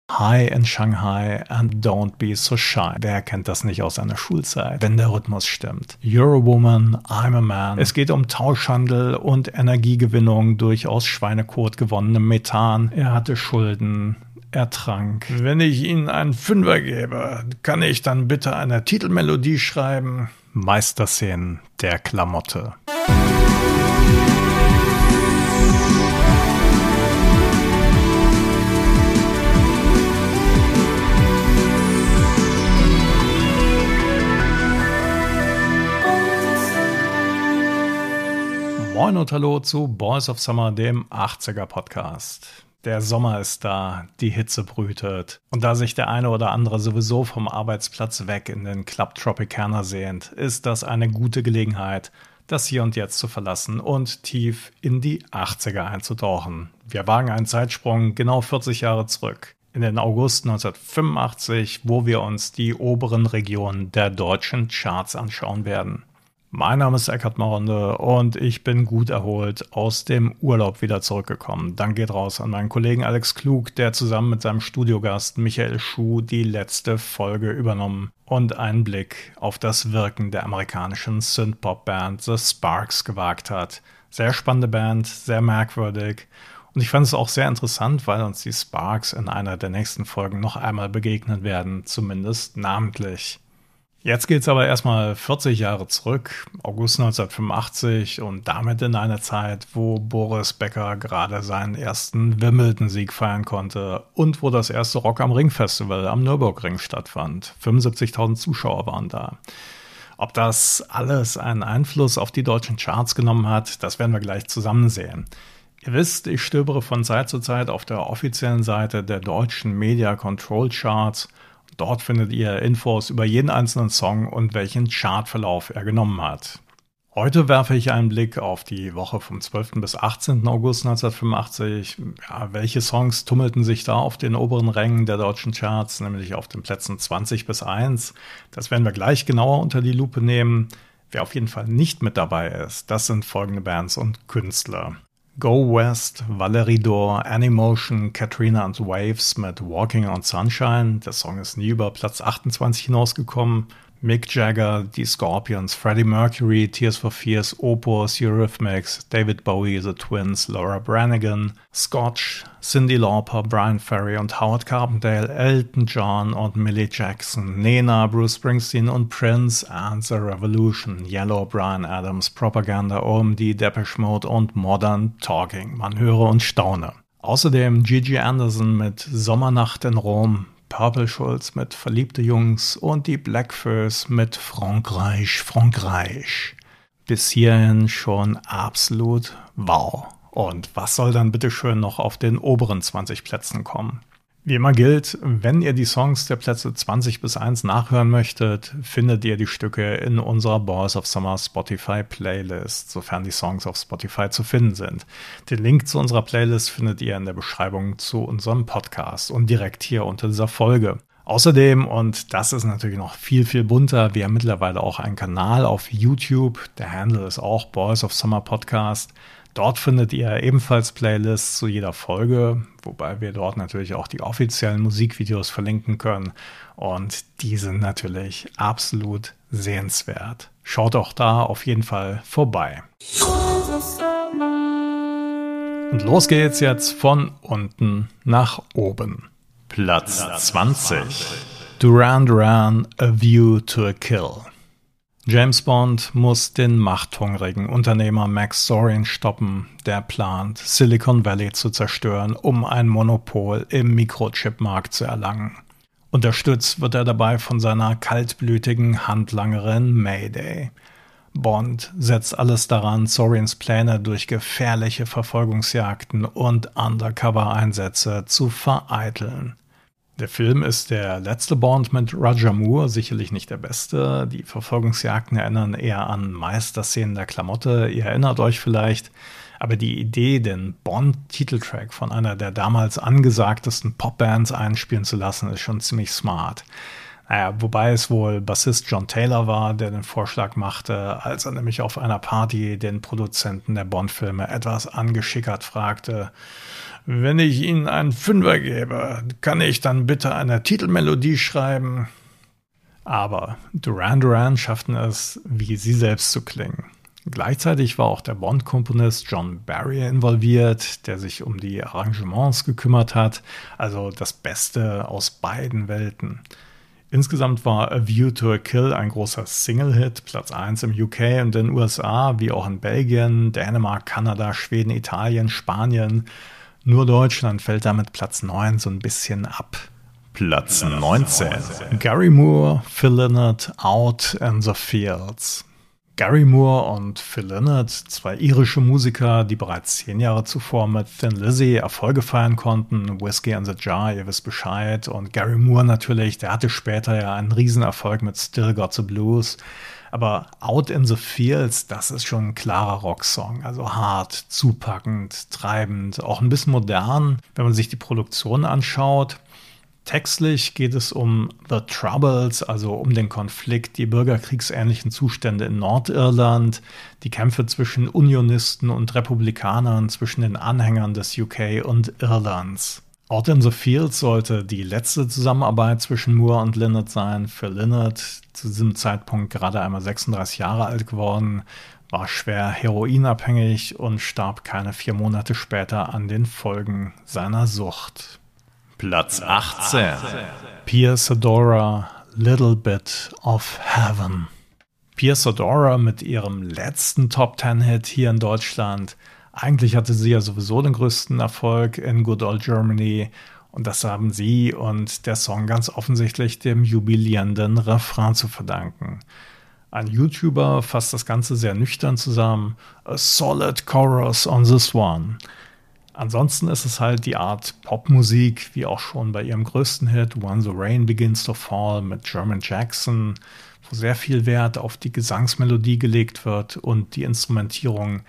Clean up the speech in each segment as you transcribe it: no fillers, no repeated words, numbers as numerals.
High in Shanghai and don't be so shy. Wer kennt das nicht aus seiner Schulzeit, wenn der Rhythmus stimmt? You're a woman, I'm a man. Es geht um Tauschhandel und Energiegewinnung durch aus Schweinekot gewonnenem Methan. Er hatte Schulden. Er trank. Wenn ich Ihnen einen Fünfer gebe, kann ich dann bitte eine Titelmelodie schreiben? Meisterszenen der Klamotte. Moin und hallo zu Boys of Summer, dem 80er Podcast. Der Sommer ist da, die Hitze brütet. Und da sich der eine oder andere sowieso vom Arbeitsplatz weg in den Club Tropicana sehnt, ist das eine gute Gelegenheit, das Hier und Jetzt zu verlassen und tief in die 80er einzutauchen. Wir wagen einen Zeitsprung genau 40 Jahre zurück. In den August 1985, wo wir uns die oberen Regionen der deutschen Charts anschauen werden. Mein Name ist Eckhard Maronde und ich bin gut erholt aus dem Urlaub wieder zurückgekommen. Dank geht raus an meinen Kollegen Alex Klug, der zusammen mit seinem Studiogast Michael Schuh die letzte Folge übernommen und einen Blick auf das Wirken der amerikanischen Synthpop-Band The Sparks gewagt hat. Sehr spannende Band, sehr merkwürdig. Und ich fand es auch sehr interessant, weil uns die Sparks in einer der nächsten Folgen noch einmal begegnen werden, zumindest namentlich. Jetzt geht's aber erstmal 40 Jahre zurück, August 1985 und damit in eine Zeit, wo Boris Becker gerade seinen ersten Wimbledon-Sieg feiern konnte und wo das erste Rock am Ring Festival am Nürburgring stattfand. 75.000 Zuschauer waren da. Ob das alles einen Einfluss auf die deutschen Charts genommen hat, das werden wir gleich zusammen sehen. Ihr wisst, ich stöbere von Zeit zu Zeit auf der offiziellen Seite der deutschen Media Control Charts. Dort findet ihr Infos über jeden einzelnen Song und welchen Chartverlauf er genommen hat. Heute werfe ich einen Blick auf die Woche vom 12. bis 18. August 1985. Ja, welche Songs tummelten sich da auf den oberen Rängen der deutschen Charts, nämlich auf den Plätzen 20 bis 1. Das werden wir gleich genauer unter die Lupe nehmen. Wer auf jeden Fall nicht mit dabei ist, das sind folgende Bands und Künstler. Go West, Valerie Dore, Animotion, Katrina and Waves mit Walking on Sunshine. Der Song ist nie über Platz 28 hinausgekommen. Mick Jagger, die Scorpions, Freddie Mercury, Tears for Fears, Opus, Eurythmics, David Bowie, The Twins, Laura Branigan, Scotch, Cyndi Lauper, Brian Ferry und Howard Carpendale, Elton John und Millie Jackson, Nena, Bruce Springsteen und Prince and The Revolution, Yellow, Bryan Adams, Propaganda, OMD, Depeche Mode und Modern Talking. Man höre und staune. Außerdem Gigi Anderson mit Sommernacht in Rom, Purple Schulz mit Verliebte Jungs und die Blackfoes mit Frankreich, Frankreich. Bis hierhin schon absolut wow. Und was soll dann bitteschön noch auf den oberen 20 Plätzen kommen? Wie immer gilt, wenn ihr die Songs der Plätze 20 bis 1 nachhören möchtet, findet ihr die Stücke in unserer Boys of Summer Spotify Playlist, sofern die Songs auf Spotify zu finden sind. Den Link zu unserer Playlist findet ihr in der Beschreibung zu unserem Podcast und direkt hier unter dieser Folge. Außerdem, und das ist natürlich noch viel, viel bunter, wir haben mittlerweile auch einen Kanal auf YouTube. Der Handle ist auch Boys of Summer Podcast. Dort findet ihr ebenfalls Playlists zu jeder Folge, wobei wir dort natürlich auch die offiziellen Musikvideos verlinken können. Und die sind natürlich absolut sehenswert. Schaut auch da auf jeden Fall vorbei. Und los geht's jetzt von unten nach oben. Platz 20. Duran Duran, A View to a Kill. James Bond muss den machthungrigen Unternehmer Max Zorin stoppen, der plant, Silicon Valley zu zerstören, um ein Monopol im Mikrochip-Markt zu erlangen. Unterstützt wird er dabei von seiner kaltblütigen Handlangerin Mayday. Bond setzt alles daran, Zorins Pläne durch gefährliche Verfolgungsjagden und Undercover-Einsätze zu vereiteln. Der Film ist der letzte Bond mit Roger Moore, sicherlich nicht der beste. Die Verfolgungsjagden erinnern eher an Meisterszenen der Klamotte, ihr erinnert euch vielleicht. Aber die Idee, den Bond-Titeltrack von einer der damals angesagtesten Popbands einspielen zu lassen, ist schon ziemlich smart. Naja, wobei es wohl Bassist John Taylor war, der den Vorschlag machte, als er nämlich auf einer Party den Produzenten der Bond-Filme etwas angeschickert fragte: Wenn ich Ihnen einen Fünfer gebe, kann ich dann bitte eine Titelmelodie schreiben? Aber Duran Duran schafften es, wie sie selbst zu klingen. Gleichzeitig war auch der Bond-Komponist John Barry involviert, der sich um die Arrangements gekümmert hat, also das Beste aus beiden Welten. Insgesamt war A View to a Kill ein großer Single-Hit, Platz 1 im UK und den USA, wie auch in Belgien, Dänemark, Kanada, Schweden, Italien, Spanien. Nur Deutschland fällt damit Platz 9 so ein bisschen ab. Platz 19. Gary Moore, Phil Lynott, Out in the Fields. Gary Moore und Phil Lynott, zwei irische Musiker, die bereits 10 Jahre zuvor mit Thin Lizzy Erfolge feiern konnten. Whiskey in the Jar, ihr wisst Bescheid. Und Gary Moore natürlich, der hatte später ja einen Riesenerfolg mit Still Got the Blues. Aber Out in the Fields, das ist schon ein klarer Rocksong. Also hart, zupackend, treibend, auch ein bisschen modern, wenn man sich die Produktion anschaut. Textlich geht es um The Troubles, also um den Konflikt, die bürgerkriegsähnlichen Zustände in Nordirland, die Kämpfe zwischen Unionisten und Republikanern, zwischen den Anhängern des UK und Irlands. Out in the Fields sollte die letzte Zusammenarbeit zwischen Moore und Lynott sein. Für Lynott, zu diesem Zeitpunkt gerade einmal 36 Jahre alt geworden, war schwer heroinabhängig und starb keine 4 Monate später an den Folgen seiner Sucht. Platz 18. Pia Zadora, Little Bit of Heaven. Pia Zadora mit ihrem letzten Top-10-Hit hier in Deutschland. Eigentlich hatte sie ja sowieso den größten Erfolg in Good Old Germany. Und das haben sie und der Song ganz offensichtlich dem jubilierenden Refrain zu verdanken. Ein YouTuber fasst das Ganze sehr nüchtern zusammen. A solid chorus on this one. Ansonsten ist es halt die Art Popmusik, wie auch schon bei ihrem größten Hit When the Rain Begins to Fall mit Jermaine Jackson, wo sehr viel Wert auf die Gesangsmelodie gelegt wird und die Instrumentierung,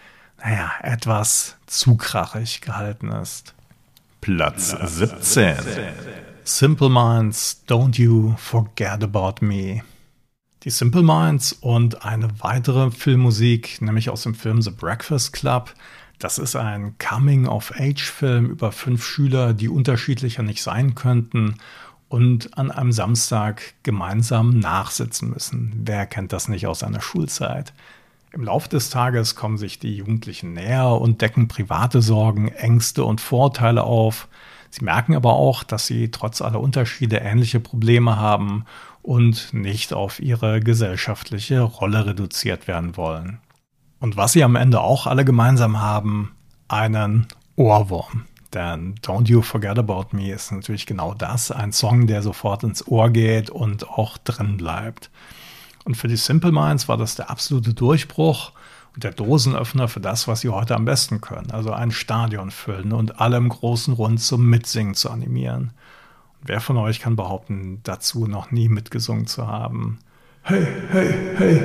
etwas zu krachig gehalten ist. Platz 17. Simple Minds, Don't You Forget About Me. Die Simple Minds und eine weitere Filmmusik, nämlich aus dem Film The Breakfast Club. Das ist ein Coming-of-Age-Film über 5 Schüler, die unterschiedlicher nicht sein könnten und an einem Samstag gemeinsam nachsitzen müssen. Wer kennt das nicht aus seiner Schulzeit? Im Laufe des Tages kommen sich die Jugendlichen näher und decken private Sorgen, Ängste und Vorurteile auf. Sie merken aber auch, dass sie trotz aller Unterschiede ähnliche Probleme haben und nicht auf ihre gesellschaftliche Rolle reduziert werden wollen. Und was sie am Ende auch alle gemeinsam haben, einen Ohrwurm. Denn Don't You Forget About Me ist natürlich genau das, ein Song, der sofort ins Ohr geht und auch drin bleibt. Und für die Simple Minds war das der absolute Durchbruch und der Dosenöffner für das, was sie heute am besten können. Also ein Stadion füllen und alle im großen Rund zum Mitsingen zu animieren. Und wer von euch kann behaupten, dazu noch nie mitgesungen zu haben? Hey, hey, hey,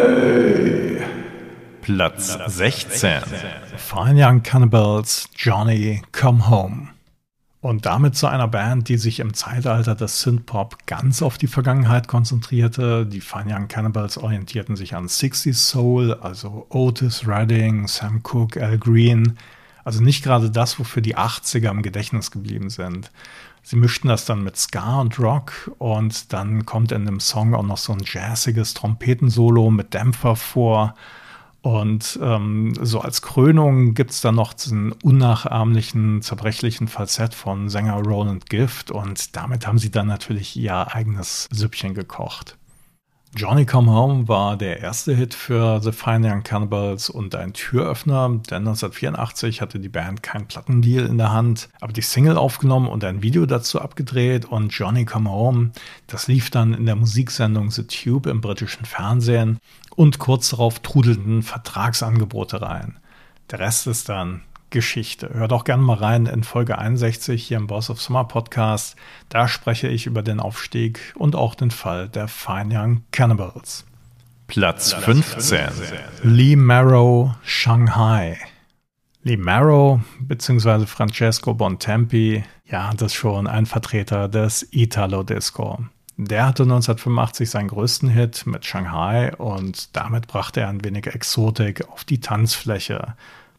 hey! Platz 16. Fine Young Cannibals, Johnny Come Home. Und damit zu einer Band, die sich im Zeitalter des Synthpop ganz auf die Vergangenheit konzentrierte. Die Fine Young Cannibals orientierten sich an 60s Soul, also Otis Redding, Sam Cooke, Al Green. Also nicht gerade das, wofür die 80er im Gedächtnis geblieben sind. Sie mischten das dann mit Ska und Rock und dann kommt in dem Song auch noch so ein jazziges Trompetensolo mit Dämpfer vor. Und so als Krönung gibt es dann noch diesen unnachahmlichen, zerbrechlichen Falsett von Sänger Roland Gift und damit haben sie dann natürlich ihr eigenes Süppchen gekocht. Johnny Come Home war der erste Hit für The Fine Young Cannibals und ein Türöffner, denn 1984 hatte die Band keinen Plattendeal in der Hand, aber die Single aufgenommen und ein Video dazu abgedreht und Johnny Come Home, das lief dann in der Musiksendung The Tube im britischen Fernsehen und kurz darauf trudelten Vertragsangebote rein. Der Rest ist dann Geschichte. Hört auch gerne mal rein in Folge 61 hier im Boss of Summer Podcast. Da spreche ich über den Aufstieg und auch den Fall der Fine Young Cannibals. Platz 15. Lee Marrow, Shanghai. Lee Marrow bzw. Francesco Bontempi, ja, das ist schon ein Vertreter des Italo-Disco. Der hatte 1985 seinen größten Hit mit Shanghai und damit brachte er ein wenig Exotik auf die Tanzfläche.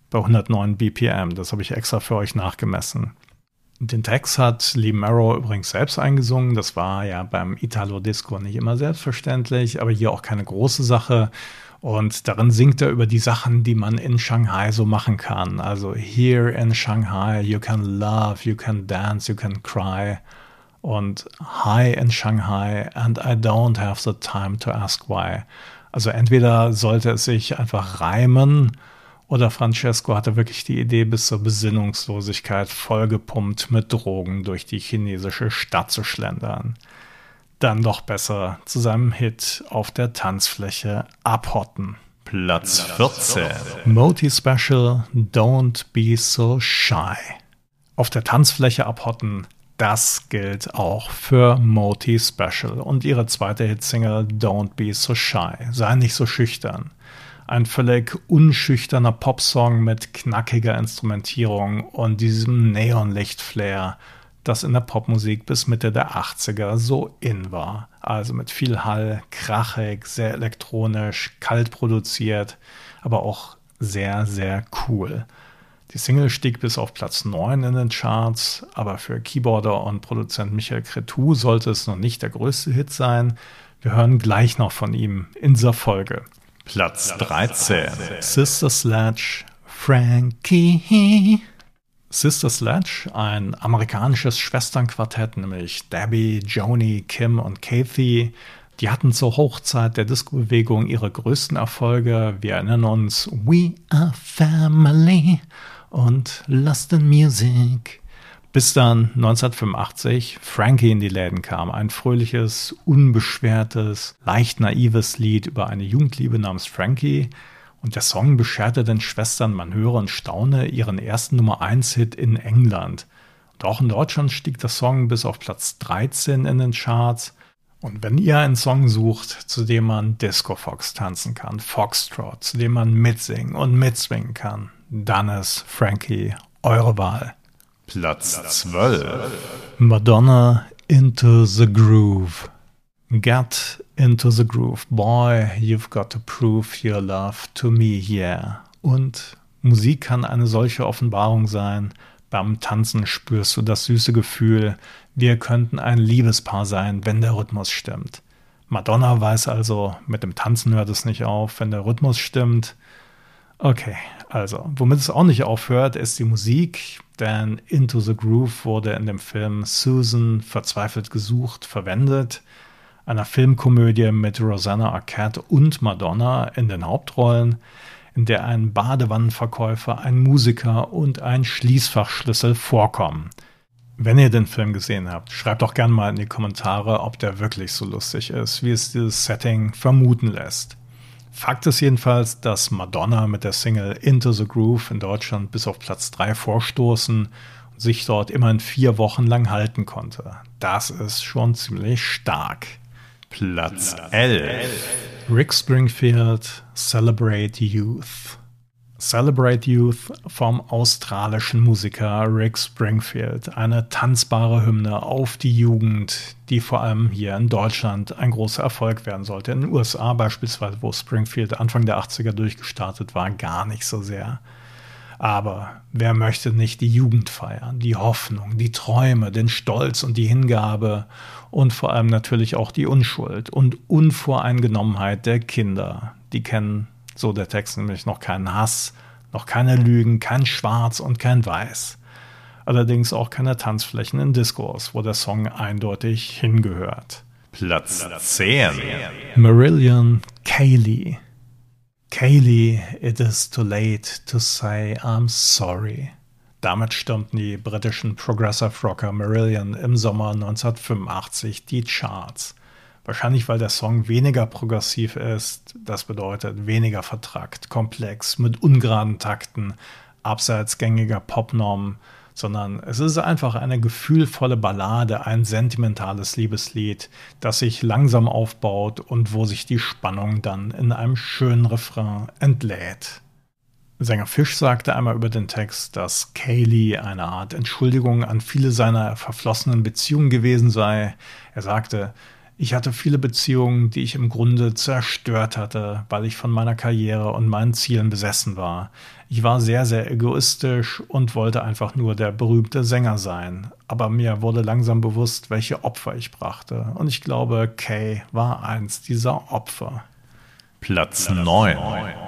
bei 109 BPM. Das habe ich extra für euch nachgemessen. Den Text hat Lee Marrow übrigens selbst eingesungen. Das war ja beim Italo-Disco nicht immer selbstverständlich, aber hier auch keine große Sache. Und darin singt er über die Sachen, die man in Shanghai so machen kann. Also here in Shanghai, you can love, you can dance, you can cry. Und hi in Shanghai and I don't have the time to ask why. Also entweder sollte es sich einfach reimen oder Francesco hatte wirklich die Idee, bis zur Besinnungslosigkeit vollgepumpt mit Drogen durch die chinesische Stadt zu schlendern. Dann doch besser zu seinem Hit auf der Tanzfläche abhotten. Platz 14. Moti Special, Don't Be So Shy. Auf der Tanzfläche abhotten, das gilt auch für Moti Special und ihre zweite Hitsingle Don't Be So Shy. Sei nicht so schüchtern. Ein völlig unschüchterner Popsong mit knackiger Instrumentierung und diesem Neonlicht-Flair, das in der Popmusik bis Mitte der 80er so in war. Also mit viel Hall, krachig, sehr elektronisch, kalt produziert, aber auch sehr, sehr cool. Die Single stieg bis auf Platz 9 in den Charts, aber für Keyboarder und Produzent Michael Cretu sollte es noch nicht der größte Hit sein. Wir hören gleich noch von ihm in dieser Folge. Platz 13. Sister Sledge, Frankie. Sister Sledge, ein amerikanisches Schwesternquartett, nämlich Debbie, Joni, Kim und Kathy. Die hatten zur Hochzeit der Disco-Bewegung ihre größten Erfolge. Wir erinnern uns We Are Family und Lost in Music. Bis dann 1985 Frankie in die Läden kam. Ein fröhliches, unbeschwertes, leicht naives Lied über eine Jugendliebe namens Frankie. Und der Song bescherte den Schwestern, man höre und staune, ihren ersten Nummer-1-Hit in England. Und auch in Deutschland stieg der Song bis auf Platz 13 in den Charts. Und wenn ihr einen Song sucht, zu dem man Disco-Fox tanzen kann, Foxtrot, zu dem man mitsingen und mitswingen kann, dann ist Frankie eure Wahl. Platz 12. Madonna, Into the Groove. Get into the groove, boy, you've got to prove your love to me, yeah. Und Musik kann eine solche Offenbarung sein. Beim Tanzen spürst du das süße Gefühl, wir könnten ein Liebespaar sein, wenn der Rhythmus stimmt. Madonna weiß also, mit dem Tanzen hört es nicht auf, wenn der Rhythmus stimmt. Okay, also, womit es auch nicht aufhört, ist die Musik, denn Into the Groove wurde in dem Film Susan verzweifelt gesucht verwendet, einer Filmkomödie mit Rosanna Arquette und Madonna in den Hauptrollen, in der ein Badewannenverkäufer, ein Musiker und ein Schließfachschlüssel vorkommen. Wenn ihr den Film gesehen habt, schreibt doch gerne mal in die Kommentare, ob der wirklich so lustig ist, wie es dieses Setting vermuten lässt. Fakt ist jedenfalls, dass Madonna mit der Single Into the Groove in Deutschland bis auf Platz 3 vorstoßen und sich dort immerhin 4 Wochen lang halten konnte. Das ist schon ziemlich stark. Platz 11. Rick Springfield, Celebrate Youth. Celebrate Youth vom australischen Musiker Rick Springfield. Eine tanzbare Hymne auf die Jugend, die vor allem hier in Deutschland ein großer Erfolg werden sollte. In den USA beispielsweise, wo Springfield Anfang der 80er durchgestartet war, gar nicht so sehr. Aber wer möchte nicht die Jugend feiern, die Hoffnung, die Träume, den Stolz und die Hingabe und vor allem natürlich auch die Unschuld und Unvoreingenommenheit der Kinder. Die kennen, so der Text, nämlich noch keinen Hass, noch keine Lügen, kein Schwarz und kein Weiß. Allerdings auch keine Tanzflächen in Discos, wo der Song eindeutig hingehört. Platz 10. Marillion, Kaylee. Kaylee, it is too late to say I'm sorry. Damit stürmten die britischen Progressive Rocker Marillion im Sommer 1985 die Charts. Wahrscheinlich, weil der Song weniger progressiv ist, das bedeutet weniger vertrackt, komplex, mit ungeraden Takten, abseits gängiger Popnormen, sondern es ist einfach eine gefühlvolle Ballade, ein sentimentales Liebeslied, das sich langsam aufbaut und wo sich die Spannung dann in einem schönen Refrain entlädt. Sänger Fish sagte einmal über den Text, dass Kaylee eine Art Entschuldigung an viele seiner verflossenen Beziehungen gewesen sei. Er sagte, Ich hatte viele Beziehungen, die ich im Grunde zerstört hatte, weil ich von meiner Karriere und meinen Zielen besessen war. Ich war sehr, sehr egoistisch und wollte einfach nur der berühmte Sänger sein. Aber mir wurde langsam bewusst, welche Opfer ich brachte. Und ich glaube, Kay war eins dieser Opfer. Platz 9.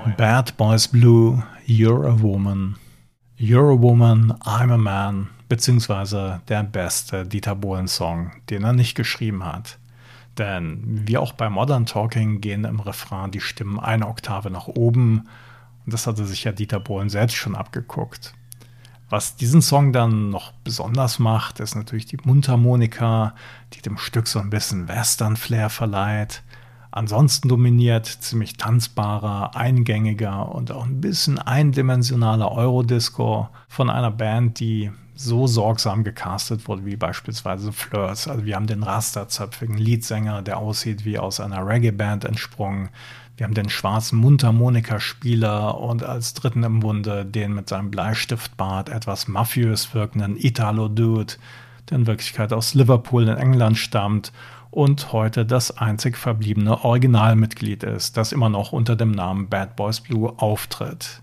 Bad Boys Blue, You're a Woman. You're a Woman, I'm a Man, beziehungsweise der beste Dieter Bohlen-Song, den er nicht geschrieben hat. Denn wie auch bei Modern Talking gehen im Refrain die Stimmen eine Oktave nach oben. Und das hatte sich ja Dieter Bohlen selbst schon abgeguckt. Was diesen Song dann noch besonders macht, ist natürlich die Mundharmonika, die dem Stück so ein bisschen Western-Flair verleiht. Ansonsten dominiert ziemlich tanzbarer, eingängiger und auch ein bisschen eindimensionaler Eurodisco von einer Band, die so sorgsam gecastet wurde wie beispielsweise Flirts. Also wir haben den rasterzöpfigen Leadsänger, der aussieht wie aus einer Reggae-Band entsprungen. Wir haben den schwarzen Mundharmonikaspieler und als dritten im Bunde den mit seinem Bleistiftbart etwas mafiös wirkenden Italo-Dude, der in Wirklichkeit aus Liverpool in England stammt und heute das einzig verbliebene Originalmitglied ist, das immer noch unter dem Namen Bad Boys Blue auftritt.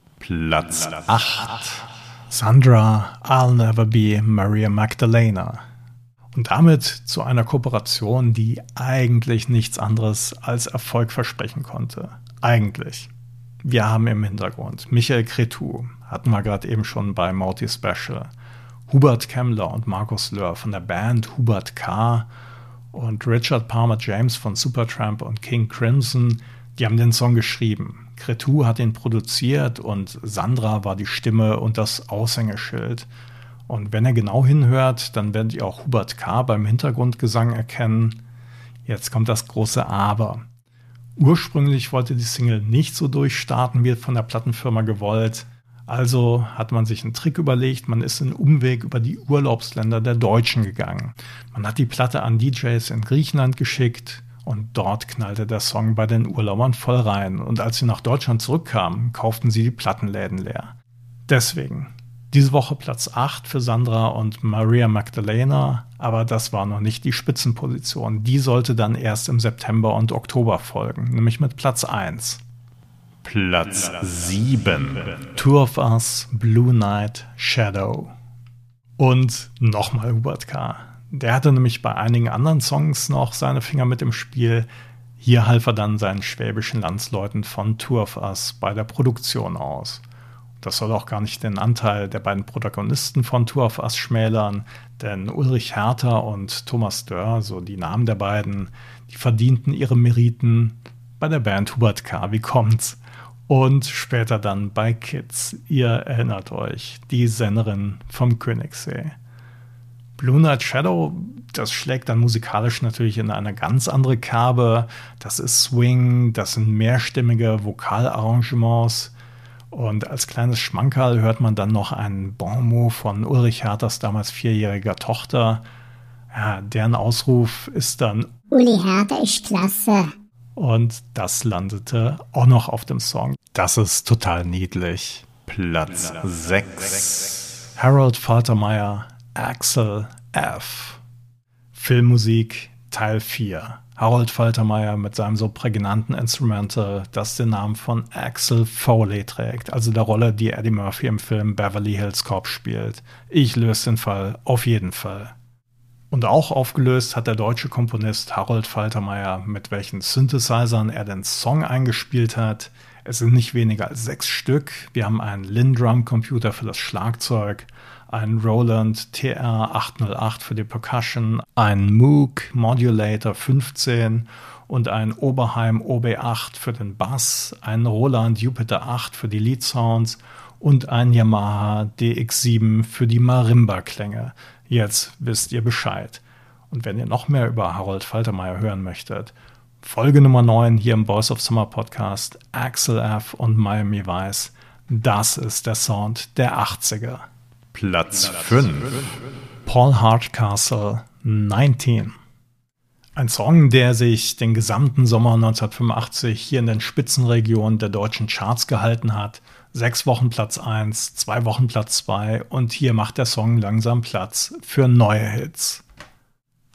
Platz 8. Sandra, I'll Never Be Maria Magdalena. Und damit zu einer Kooperation, die eigentlich nichts anderes als Erfolg versprechen konnte. Eigentlich. Wir haben im Hintergrund Michael Cretu, hatten wir gerade eben schon bei Mauti Special, Hubert Kemmler und Markus Löhr von der Band Hubert K. und Richard Palmer James von Supertramp und King Crimson, die haben den Song geschrieben. Cretu hat ihn produziert und Sandra war die Stimme und das Aushängeschild. Und wenn ihr genau hinhört, dann werdet ihr auch Hubert K. beim Hintergrundgesang erkennen. Jetzt kommt das große Aber. Ursprünglich wollte die Single nicht so durchstarten, wie von der Plattenfirma gewollt. Also hat man sich einen Trick überlegt, man ist einen Umweg über die Urlaubsländer der Deutschen gegangen. Man hat die Platte an DJs in Griechenland geschickt und dort knallte der Song bei den Urlaubern voll rein. Und als sie nach Deutschland zurückkamen, kauften sie die Plattenläden leer. Deswegen diese Woche Platz 8 für Sandra und Maria Magdalena, aber das war noch nicht die Spitzenposition. Die sollte dann erst im September und Oktober folgen, nämlich mit Platz 1. Platz 7. Two of Us, Blue Night, Shadow. Und nochmal Hubert K. Der hatte nämlich bei einigen anderen Songs noch seine Finger mit im Spiel. Hier half er dann seinen schwäbischen Landsleuten von Two of Us bei der Produktion aus. Das soll auch gar nicht den Anteil der beiden Protagonisten von Two of Us schmälern, denn Ulrich Hertha und Thomas Dörr, so die Namen der beiden, die verdienten ihre Meriten bei der Band Hubert K. Wie kommt's? Und später dann bei Kids. Ihr erinnert euch, die Sängerin vom Königssee. Blue Night Shadow, das schlägt dann musikalisch natürlich in eine ganz andere Kerbe. Das ist Swing, das sind mehrstimmige Vokalarrangements. Und als kleines Schmankerl hört man dann noch einen Bon mot von Ulrich Herthas damals 4-jähriger Tochter. Ja, deren Ausruf ist dann Uli Hertha ist klasse. Und das landete auch noch auf dem Song. Das ist total niedlich. Platz 6. Harold Faltermeyer, Axel F. Filmmusik Teil 4. Harold Faltermeyer mit seinem so prägnanten Instrumental, das den Namen von Axel Foley trägt, also der Rolle, die Eddie Murphy im Film Beverly Hills Cop spielt. Ich löse den Fall auf jeden Fall. Und auch aufgelöst hat der deutsche Komponist Harold Faltermeyer, mit welchen Synthesizern er den Song eingespielt hat. Es sind nicht weniger als 6 Stück. Wir haben einen Lindrum-Computer für das Schlagzeug, einen Roland TR-808 für die Percussion, einen Moog Modulator 15 und einen Oberheim OB8 für den Bass, einen Roland Jupiter 8 für die Lead Sounds und einen Yamaha DX7 für die Marimba-Klänge. Jetzt wisst ihr Bescheid. Und wenn ihr noch mehr über Harold Faltermeyer hören möchtet, Folge Nummer 9 hier im Boys of Summer Podcast, Axel F. und Miami Vice, das ist der Sound der 80er. Platz 5. Paul Hardcastle, 19. Ein Song, der sich den gesamten Sommer 1985 hier in den Spitzenregionen der deutschen Charts gehalten hat. 6 Wochen Platz 1, 2 Wochen Platz 2 und hier macht der Song langsam Platz für neue Hits.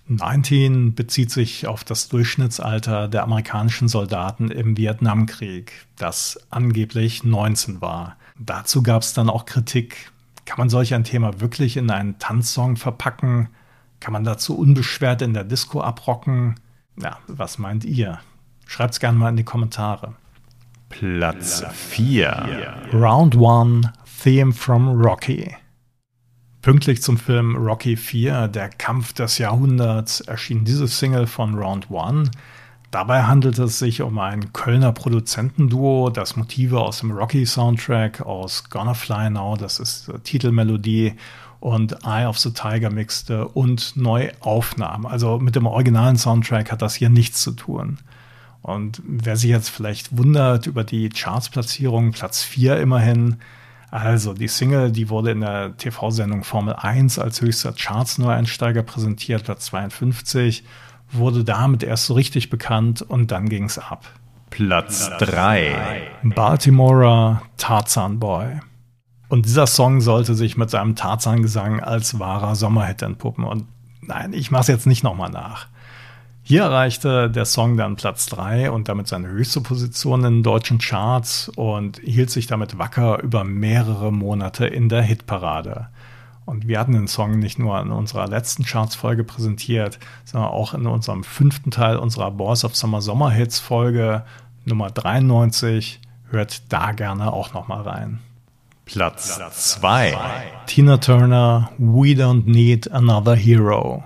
19 bezieht sich auf das Durchschnittsalter der amerikanischen Soldaten im Vietnamkrieg, das angeblich 19 war. Dazu gab es dann auch Kritik. Kann man solch ein Thema wirklich in einen Tanzsong verpacken? Kann man dazu unbeschwert in der Disco abrocken? Ja, was meint ihr? Schreibt's gerne mal in die Kommentare. Platz 4. Round 1, Theme from Rocky. Pünktlich zum Film Rocky IV, der Kampf des Jahrhunderts, erschien diese Single von Round 1. Dabei handelt es sich um ein Kölner Produzentenduo, das Motive aus dem Rocky-Soundtrack, aus Gonna Fly Now, das ist die Titelmelodie, und Eye of the Tiger mixte und neu aufnahm. Also mit dem originalen Soundtrack hat das hier nichts zu tun. Und wer sich jetzt vielleicht wundert über die Chartsplatzierung, Platz 4 immerhin. Also die Single, die wurde in der TV-Sendung Formel 1 als höchster Charts-Neueinsteiger präsentiert, Platz 52, wurde damit erst so richtig bekannt und dann ging's ab. Platz 3. Baltimora, Tarzan Boy. Und dieser Song sollte sich mit seinem Tarzan-Gesang als wahrer Sommerhit entpuppen. Und nein, ich mach's jetzt nicht nochmal nach. Hier erreichte der Song dann Platz 3 und damit seine höchste Position in den deutschen Charts und hielt sich damit wacker über mehrere Monate in der Hitparade. Und wir hatten den Song nicht nur in unserer letzten Charts-Folge präsentiert, sondern auch in unserem 5. Teil unserer Boys of Summer Sommerhits-Folge Nummer 93. Hört da gerne auch nochmal rein. Platz 2. Tina Turner, We Don't Need Another Hero.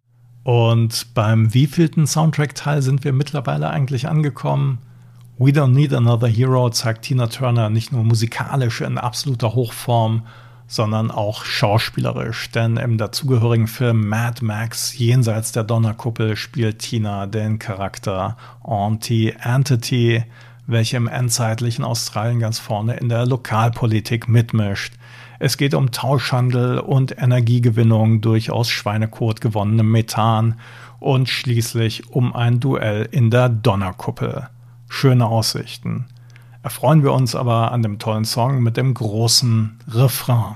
Und beim wievielten Soundtrack-Teil sind wir mittlerweile eigentlich angekommen? We Don't Need Another Hero zeigt Tina Turner nicht nur musikalisch in absoluter Hochform, sondern auch schauspielerisch. Denn im dazugehörigen Film Mad Max Jenseits der Donnerkuppel spielt Tina den Charakter Auntie Entity, welche im endzeitlichen Australien ganz vorne in der Lokalpolitik mitmischt. Es geht um Tauschhandel und Energiegewinnung durch aus Schweinekot gewonnenem Methan und schließlich um ein Duell in der Donnerkuppel. Schöne Aussichten. Erfreuen wir uns aber an dem tollen Song mit dem großen Refrain.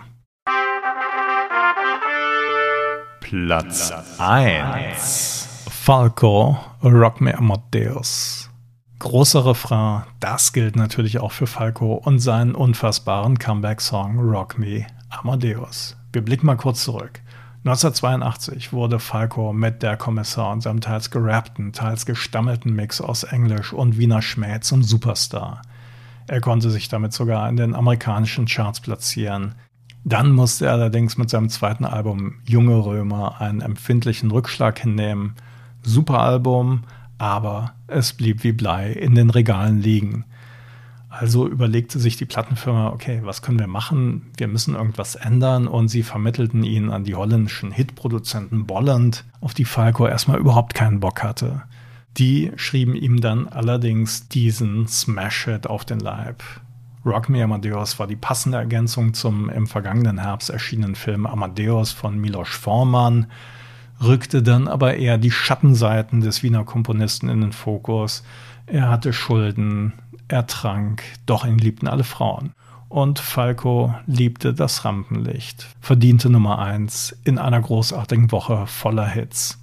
Platz 1. Falco, Rock Me Amadeus. Großer Refrain, das gilt natürlich auch für Falco und seinen unfassbaren Comeback-Song Rock Me Amadeus. Wir blicken mal kurz zurück. 1982 wurde Falco mit Der Kommissar und seinem teils gerappten, teils gestammelten Mix aus Englisch und Wiener Schmäh zum Superstar. Er konnte sich damit sogar in den amerikanischen Charts platzieren. Dann musste er allerdings mit seinem zweiten Album Junge Römer einen empfindlichen Rückschlag hinnehmen. Super Album, aber es blieb wie Blei in den Regalen liegen. Also überlegte sich die Plattenfirma, okay, was können wir machen? Wir müssen irgendwas ändern und sie vermittelten ihn an die holländischen Hitproduzenten Bolland, auf die Falco erstmal überhaupt keinen Bock hatte. Die schrieben ihm dann allerdings diesen Smash-Hit auf den Leib. Rock Me Amadeus war die passende Ergänzung zum im vergangenen Herbst erschienenen Film Amadeus von Milos Forman, rückte dann aber eher die Schattenseiten des Wiener Komponisten in den Fokus. Er hatte Schulden, er trank, doch ihn liebten alle Frauen. Und Falco liebte das Rampenlicht, verdiente Nummer 1 in einer großartigen Woche voller Hits.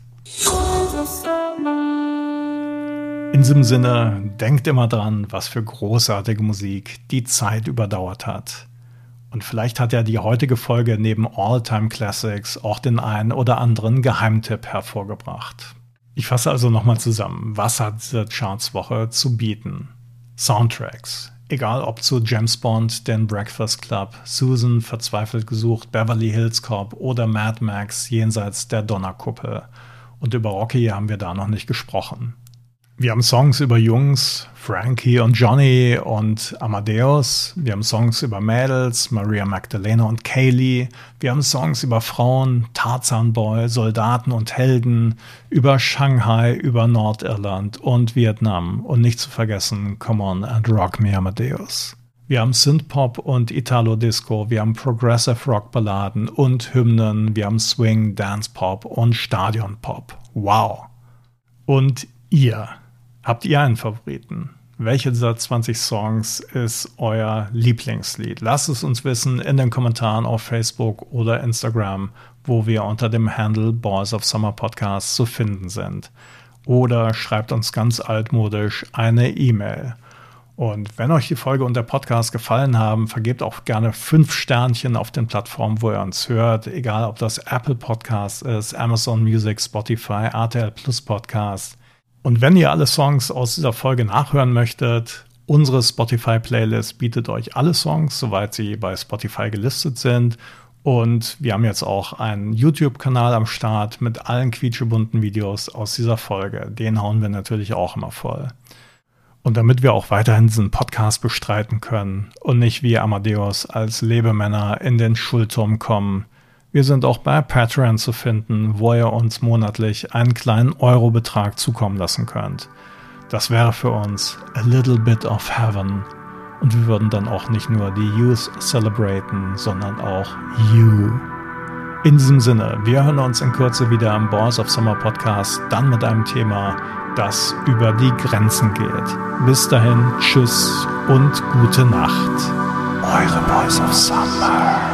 In diesem Sinne, denkt immer dran, was für großartige Musik die Zeit überdauert hat. Und vielleicht hat ja die heutige Folge neben All-Time Classics auch den einen oder anderen Geheimtipp hervorgebracht. Ich fasse also nochmal zusammen, was hat diese Chartswoche zu bieten? Soundtracks. Egal ob zu James Bond, den Breakfast Club, Susan, verzweifelt gesucht, Beverly Hills Cop oder Mad Max, Jenseits der Donnerkuppel. Und über Rocky haben wir da noch nicht gesprochen. Wir haben Songs über Jungs, Frankie und Johnny und Amadeus. Wir haben Songs über Mädels, Maria Magdalena und Kaylee. Wir haben Songs über Frauen, Tarzan Boy, Soldaten und Helden, über Shanghai, über Nordirland und Vietnam. Und nicht zu vergessen, Come On and Rock Me Amadeus. Wir haben Synthpop und Italo-Disco, wir haben Progressive Rock-Balladen und Hymnen, wir haben Swing, Dance-Pop und Stadion-Pop. Wow! Und ihr? Habt ihr einen Favoriten? welche dieser 20 Songs ist euer Lieblingslied? Lasst es uns wissen in den Kommentaren auf Facebook oder Instagram, wo wir unter dem Handle Boys of Summer Podcast zu finden sind. Oder schreibt uns ganz altmodisch eine E-Mail. Und wenn euch die Folge und der Podcast gefallen haben, vergebt auch gerne 5 Sternchen auf den Plattformen, wo ihr uns hört. Egal, ob das Apple Podcast ist, Amazon Music, Spotify, RTL Plus Podcast. Und wenn ihr alle Songs aus dieser Folge nachhören möchtet, unsere Spotify-Playlist bietet euch alle Songs, soweit sie bei Spotify gelistet sind. Und wir haben jetzt auch einen YouTube-Kanal am Start mit allen quietschebunten Videos aus dieser Folge. Den hauen wir natürlich auch immer voll. Und damit wir auch weiterhin diesen Podcast bestreiten können und nicht wie Amadeus als Lebemänner in den Schuldturm kommen, wir sind auch bei Patreon zu finden, wo ihr uns monatlich einen kleinen Eurobetrag zukommen lassen könnt. Das wäre für uns a little bit of heaven. Und wir würden dann auch nicht nur die Youth celebraten, sondern auch you. In diesem Sinne, wir hören uns in Kürze wieder am Boys of Summer Podcast, dann mit einem Thema, das über die Grenzen geht. Bis dahin, tschüss und gute Nacht. Eure Boys of Summer.